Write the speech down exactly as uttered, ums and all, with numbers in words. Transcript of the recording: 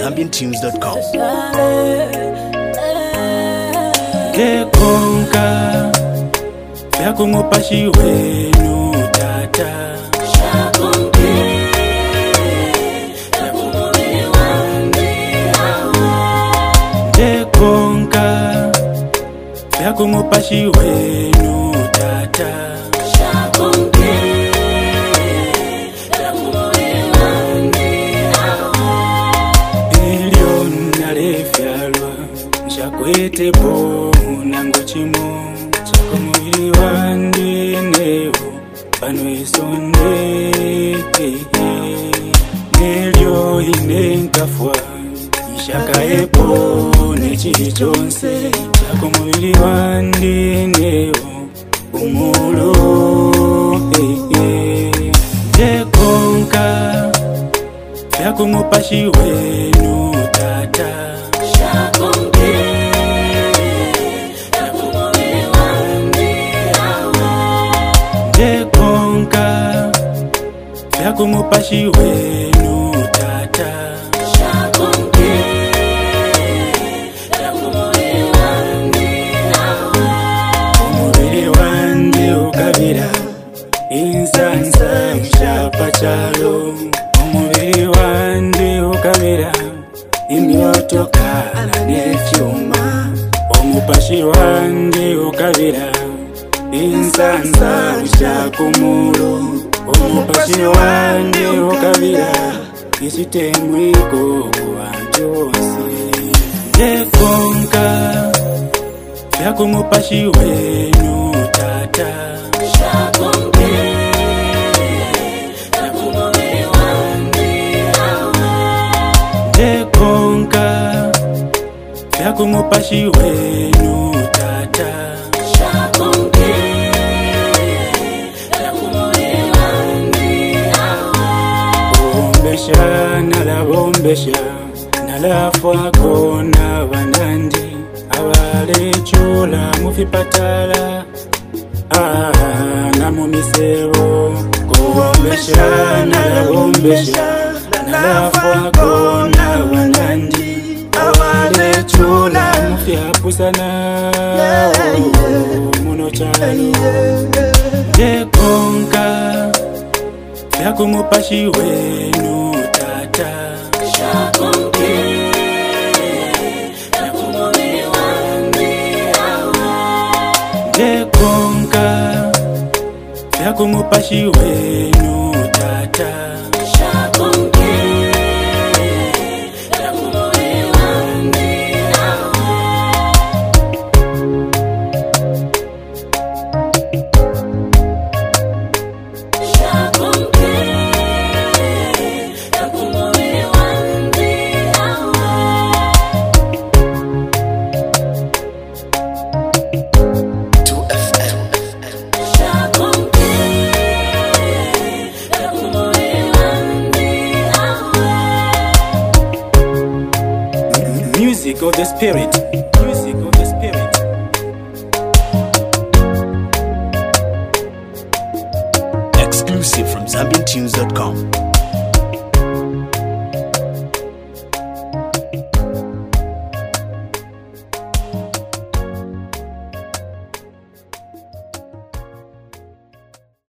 zambian tunes dot com. Kekonka yakumupashi wenu tata shakonke yakumuri wandi awa. Kekonka yakumupashi wenu tata shakonke yakumuri wandi awa. Milioni alefyalwa shakwete po nango chimo chako mubiri wandi nevo pano isonde nelyo inenkafwa ishaka epo nechiri chonse chako mubiri wandi nevo umulo Kekonka yakumupashi wenu tata shakonke Kekonka yakumupashi wenu tata shakonke yakumuri wandi awa. Umubiri wandi ukabira insansa mshapachalo. Umubiri wandi ukabira imyotokana nefyuma. Umupashi wandi ukabira insansa ushakumuro. Umupashi wandi ukabira isitemwiko kubantu bose. Kekonka yakumupashi wenu tata shakonke yakumuri wandi awa. Kekonka yakumupashi wenu tata shakonke yakumuri wandi awa. Bombesha nalabombesha nalafwako nabanandi abalechula mufipatala ah, namumisebo. Kubombesha nalabombesha nalafwako nabanandi abalechula mufyapusana muno chalo. Kekonka yakumupashi wenu tata shakonke yakumuri wandi awa. Kekonka yakumupashi wenu tata shakonke yakumuri wandi awa. Shakonke yakumuri wandi awa. two F M. Shakonke yakumuri wandi awa. Music of the spirit. Music of the spirit. Exclusive from zambian tunes dot com.